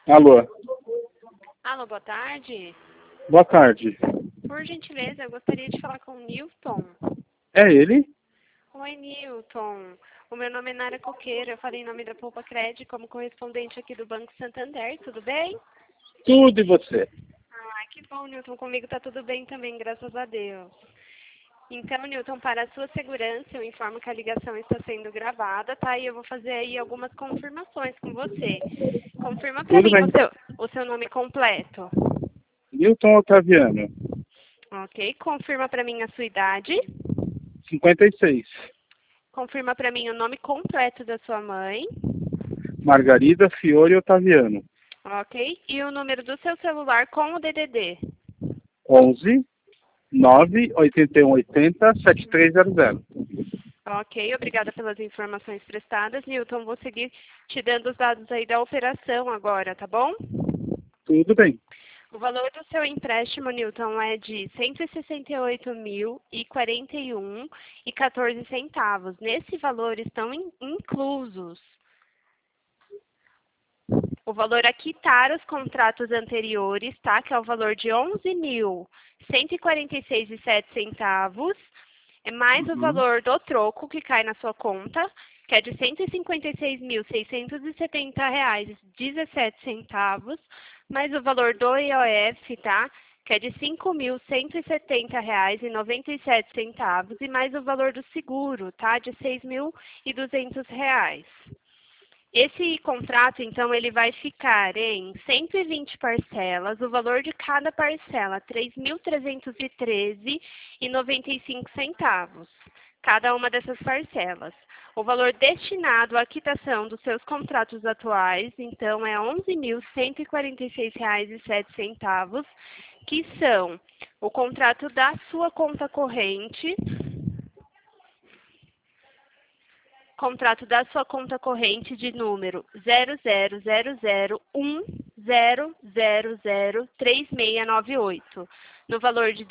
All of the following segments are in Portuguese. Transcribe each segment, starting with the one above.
Alô, Alô, boa tarde. boa tarde. Por gentileza, eu gostaria de falar com o Newton. É ele? Oi, Newton. O meu nome é Nara Coqueira. Eu falei em nome da Poupa Cred como correspondente aqui do Banco Santander. Tudo bem? Tudo e você? Ah, que bom, Newton. Comigo tá tudo bem também, graças a Deus. Então, Newton, para a sua segurança, eu informo que a ligação está sendo gravada, tá? E eu vou fazer aí algumas confirmações com você. Confirma para Tudo mim bem. o seu nome completo. Newton Otaviano, Ok? Confirma para mim a sua idade. 56. Confirma para mim o nome completo da sua mãe. Margarida Fiore Otaviano, Ok? E o número do seu celular com o DDD. 11 9 81 80 7300. Ok, obrigada pelas informações prestadas. Newton, vou seguir te dando os dados aí da operação agora, tá bom? Tudo bem. O valor do seu empréstimo, Newton, é de R$ 168.041,14. Nesse valor estão inclusos o valor a quitar os contratos anteriores, tá? Que é o valor de R$ 11.146,07, é mais o Uhum. valor do troco que cai na sua conta, que é de R$ 156.670,17, mais o valor do IOF, tá? Que é de R$ 5.170,97, e mais o valor do seguro, tá? De R$ 6.200. Esse contrato, então, ele vai ficar em 120 parcelas, o valor de cada parcela, R$ 3.313,95, cada uma dessas parcelas. O valor destinado à quitação dos seus contratos atuais, então, é R$ 11.146,07, que são o contrato da sua conta corrente, de número 000010003698, no valor de R$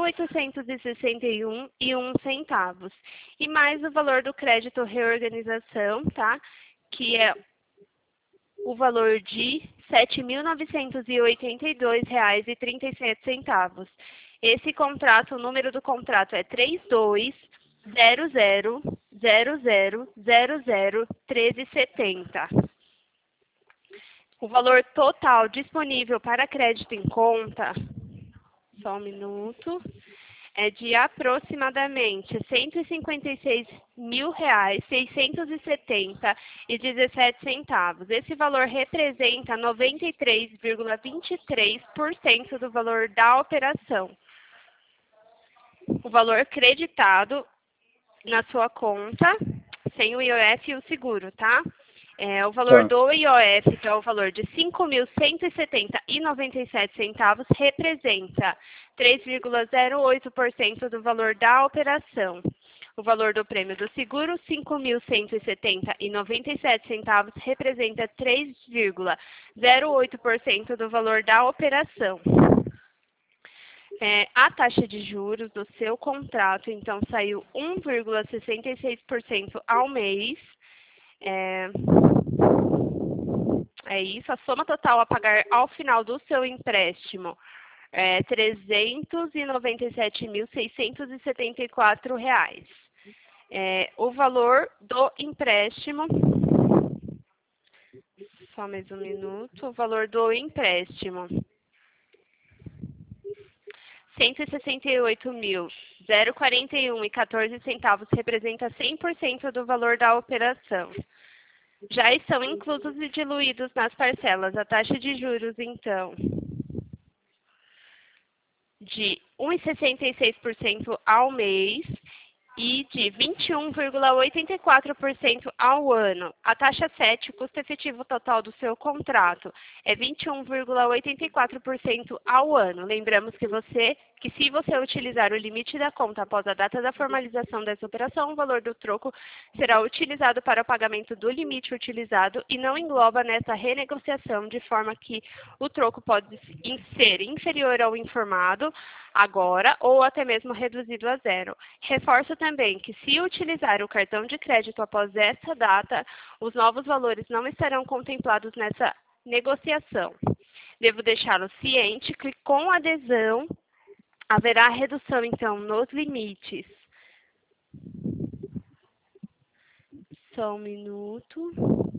2.861,01, e mais o valor do crédito reorganização, tá? Que é o valor de R$ 7.982,37. Esse contrato, o número do contrato é 320000001370. O valor total disponível para crédito em conta, só um minuto, é de aproximadamente R$ 156.670,17. Esse valor representa 93,23% do valor da operação. O valor creditado na sua conta, sem o IOF e o seguro, tá? O valor Tá. do IOF, que é o valor de R$ 5.170,97, representa 3,08% do valor da operação. O valor do prêmio do seguro, R$ 5.170,97, representa 3,08% do valor da operação. A taxa de juros do seu contrato, então, saiu 1,66% ao mês. É isso, a soma total a pagar ao final do seu empréstimo é R$ 397.674. O valor do empréstimo, só mais um minuto, o valor do empréstimo, R$ 168.041,14, representa 100% do valor da operação. Já estão inclusos e diluídos nas parcelas a taxa de juros, então, de 1,66% ao mês e de 21,84% ao ano. A taxa 7, o custo efetivo total do seu contrato, é 21,84% ao ano. Lembramos que se você utilizar o limite da conta após a data da formalização dessa operação, o valor do troco será utilizado para o pagamento do limite utilizado e não engloba nessa renegociação, de forma que o troco pode ser inferior ao informado agora ou até mesmo reduzido a zero. Reforço também que, se utilizar o cartão de crédito após essa data, os novos valores não estarão contemplados nessa negociação. Devo deixá-lo ciente que com adesão haverá redução, então, nos limites. Só um minuto.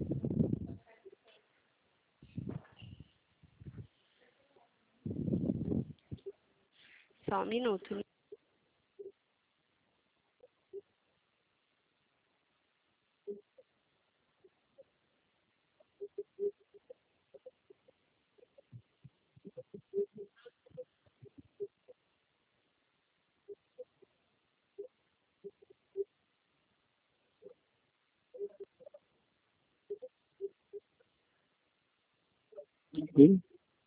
Só um minuto. Sim.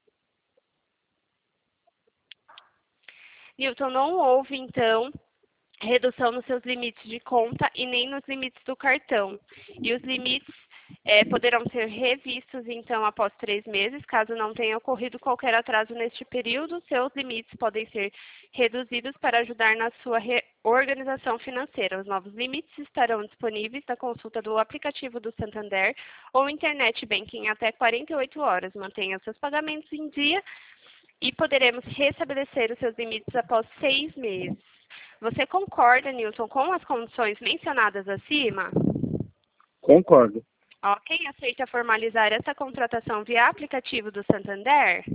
Newton, não houve, então, redução nos seus limites de conta e nem nos limites do cartão. E os limites poderão ser revistos, então, após 3 meses, caso não tenha ocorrido qualquer atraso neste período. Seus limites podem ser reduzidos para ajudar na sua reorganização financeira. Os novos limites estarão disponíveis na consulta do aplicativo do Santander ou Internet Banking até 48 horas. Mantenha seus pagamentos em dia e poderemos restabelecer os seus limites após 6 meses. Você concorda, Newton, com as condições mencionadas acima? Concordo. Ok, aceita formalizar essa contratação via aplicativo do Santander?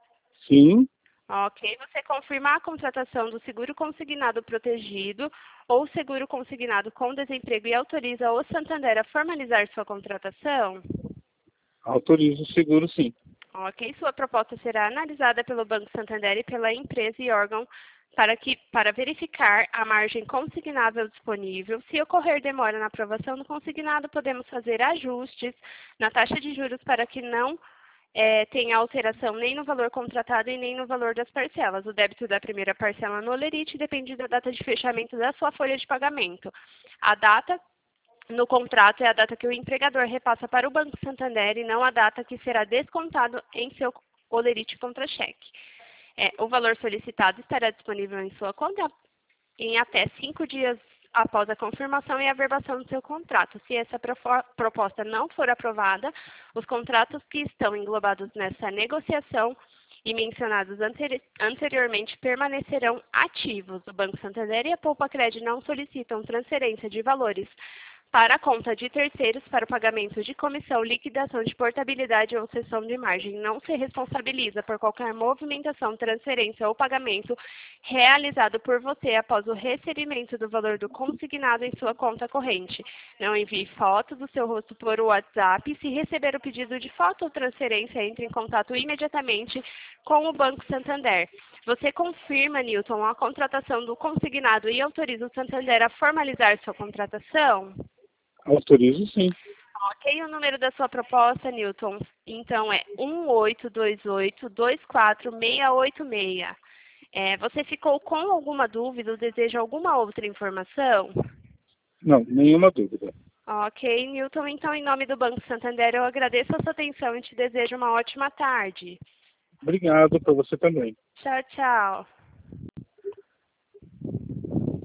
Sim. Ok, você confirma a contratação do seguro consignado protegido ou seguro consignado com desemprego e autoriza o Santander a formalizar sua contratação? Autorizo o seguro, sim. Ok, sua proposta será analisada pelo Banco Santander e pela empresa e órgão para verificar a margem consignável disponível. Se ocorrer demora na aprovação do consignado, podemos fazer ajustes na taxa de juros para que não tenha alteração nem no valor contratado e nem no valor das parcelas. O débito da primeira parcela no Olerite depende da data de fechamento da sua folha de pagamento. A data no contrato é a data que o empregador repassa para o Banco Santander e não a data que será descontado em seu Olerite contra-cheque. O valor solicitado estará disponível em sua conta em até 5 dias após a confirmação e averbação do seu contrato. Se essa proposta não for aprovada, os contratos que estão englobados nessa negociação e mencionados anteriormente permanecerão ativos. O Banco Santander e a Poupa Cred não solicitam transferência de valores para a conta de terceiros para o pagamento de comissão, liquidação de portabilidade ou cessão de margem. Não se responsabiliza por qualquer movimentação, transferência ou pagamento realizado por você após o recebimento do valor do consignado em sua conta corrente. Não envie fotos do seu rosto por WhatsApp. Se receber o pedido de foto ou transferência, entre em contato imediatamente com o Banco Santander. Você confirma, Newton, a contratação do consignado e autoriza o Santander a formalizar sua contratação? Autorizo, sim. Ok, o número da sua proposta, Newton, então é 1828246686. Você ficou com alguma dúvida ou deseja alguma outra informação? Não, nenhuma dúvida. Ok, Newton, então em nome do Banco Santander eu agradeço a sua atenção e te desejo uma ótima tarde. Obrigado para você também. Tchau, tchau.